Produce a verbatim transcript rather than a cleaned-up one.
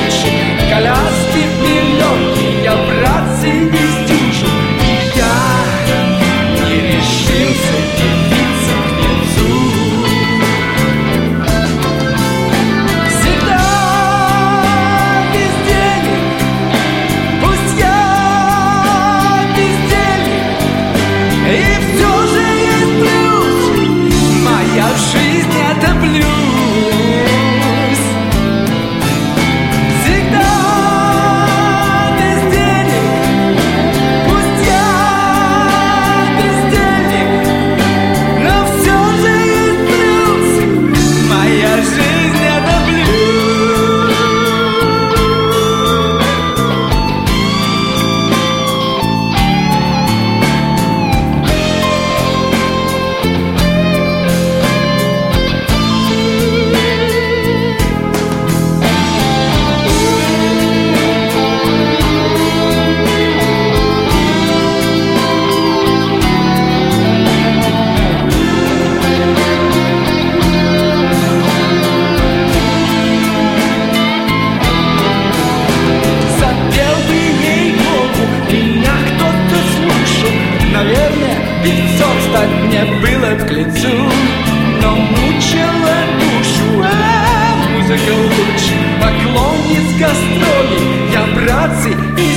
лучше. Коляски, пеленки, я, братцы, не сдюжу. И я не решился явиться к нецу. Всегда без денег, пусть я бездельник, и все же есть плюс. Моя жизнь — это плюс. Всегда без денег, пусть я бездельник, но все же есть плюс. Моя жизнь — это плюс. Запел бы ей-богу, меня кто-то слушал. Наверное, певцом стать мне было б к лицу. Но мучила душу, а музыка лучше. Поклонниц гастролей, я, братцы, и